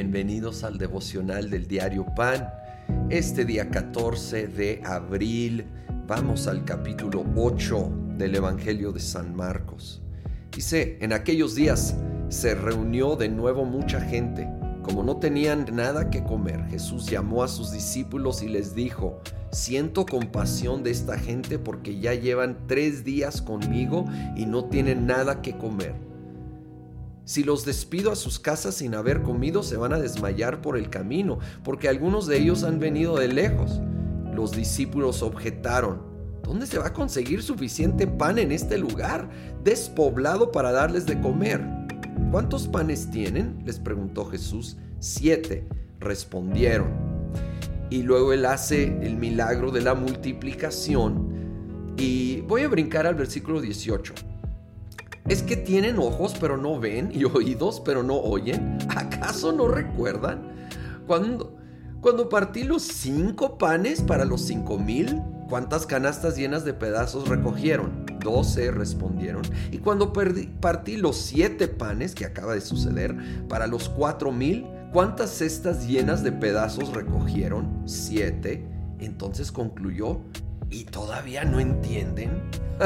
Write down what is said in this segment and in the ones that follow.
Bienvenidos al devocional del diario Pan. Este día 14 de abril vamos al capítulo 8 del Evangelio de San Marcos. Dice, en aquellos días se reunió de nuevo mucha gente. Como no tenían nada que comer, Jesús llamó a sus discípulos y les dijo, siento compasión de esta gente porque ya llevan 3 días conmigo y no tienen nada que comer. Si los despido a sus casas sin haber comido, se van a desmayar por el camino, porque algunos de ellos han venido de lejos. Los discípulos objetaron, ¿dónde se va a conseguir suficiente pan en este lugar despoblado para darles de comer? ¿Cuántos panes tienen?, les preguntó Jesús. 7, respondieron. Y luego él hace el milagro de la multiplicación. Y voy a brincar al versículo 18. ¿Es que tienen ojos pero no ven y oídos pero no oyen? ¿Acaso no recuerdan? Cuando partí los 5 panes para los 5,000, ¿cuántas canastas llenas de pedazos recogieron? 12 respondieron. Y cuando partí los 7 panes, que acaba de suceder, para los 4,000, ¿cuántas cestas llenas de pedazos recogieron? 7. Entonces concluyó, ¿y todavía no entienden?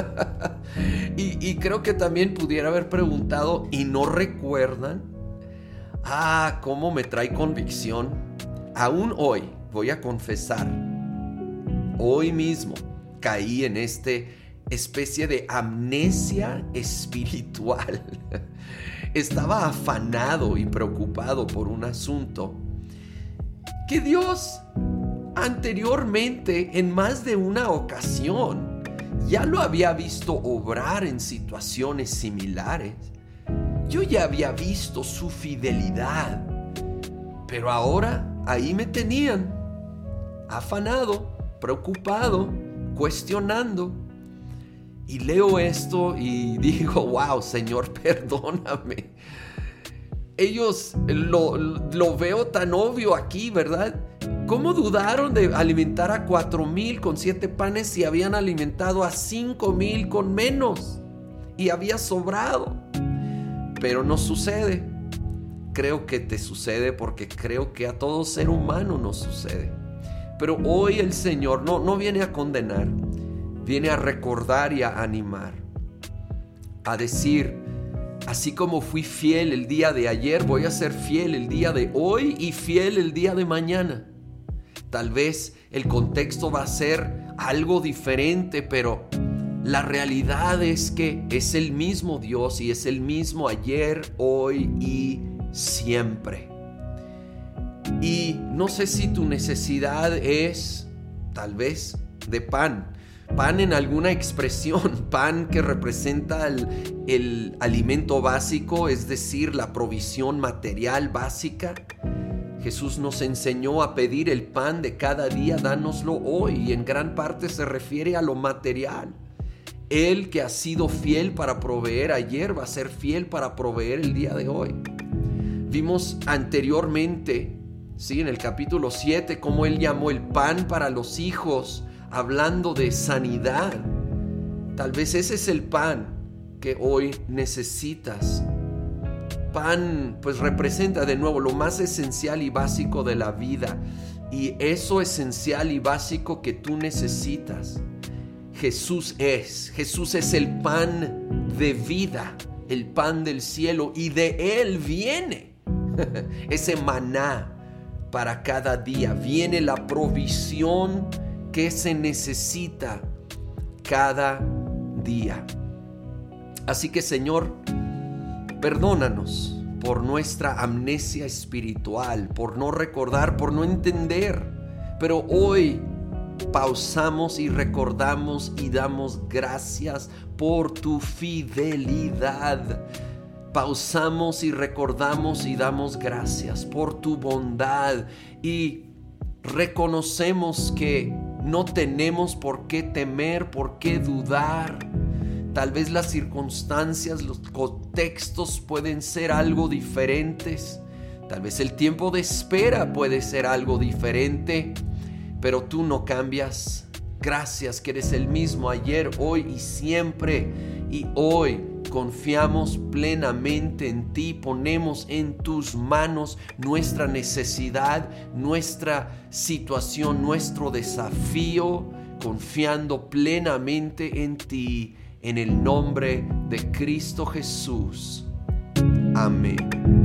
y creo que también pudiera haber preguntado, ¿y no recuerdan? Cómo me trae convicción. Aún hoy voy a confesar, hoy mismo caí en especie de amnesia espiritual. Estaba afanado y preocupado por un asunto que Dios anteriormente, en más de una ocasión, ya lo había visto obrar en situaciones similares. Yo ya había visto su fidelidad, pero ahora ahí me tenían, afanado, preocupado, cuestionando. Y leo esto y digo, wow, Señor, perdóname. Ellos lo veo tan obvio aquí, ¿verdad? ¿Cómo dudaron de alimentar a 4,000 con 7 panes si habían alimentado a 5,000 con menos y había sobrado? Pero no sucede. Creo que te sucede porque creo que a todo ser humano nos sucede. Pero hoy el Señor no viene a condenar, viene a recordar y a animar, a decir, así como fui fiel el día de ayer, voy a ser fiel el día de hoy y fiel el día de mañana. Tal vez el contexto va a ser algo diferente, pero la realidad es que es el mismo Dios y es el mismo ayer, hoy y siempre. Y no sé si tu necesidad es, tal vez, de pan en alguna expresión, pan que representa el alimento básico, es decir, la provisión material básica. Jesús nos enseñó a pedir el pan de cada día, dánoslo hoy, y en gran parte se refiere a lo material. Él que ha sido fiel para proveer ayer, va a ser fiel para proveer el día de hoy. Vimos anteriormente, ¿sí?, en el capítulo 7, cómo Él llamó el pan para los hijos, hablando de sanidad. Tal vez ese es el pan que hoy necesitas. Pan pues representa de nuevo lo más esencial y básico de la vida, y eso esencial y básico que tú necesitas, Jesús es el pan de vida, el pan del cielo, y de Él viene ese maná para cada día, viene la provisión que se necesita cada día. Así que, Señor, perdónanos por nuestra amnesia espiritual, por no recordar, por no entender. Pero hoy pausamos y recordamos y damos gracias por tu fidelidad. Pausamos y recordamos y damos gracias por tu bondad, y reconocemos que no tenemos por qué temer, por qué dudar. Tal vez las circunstancias, los contextos pueden ser algo diferentes. Tal vez el tiempo de espera puede ser algo diferente, pero tú no cambias. Gracias que eres el mismo ayer, hoy y siempre. Y hoy confiamos plenamente en ti, ponemos en tus manos nuestra necesidad, nuestra situación, nuestro desafío, confiando plenamente en ti, en el nombre de Cristo Jesús. Amén.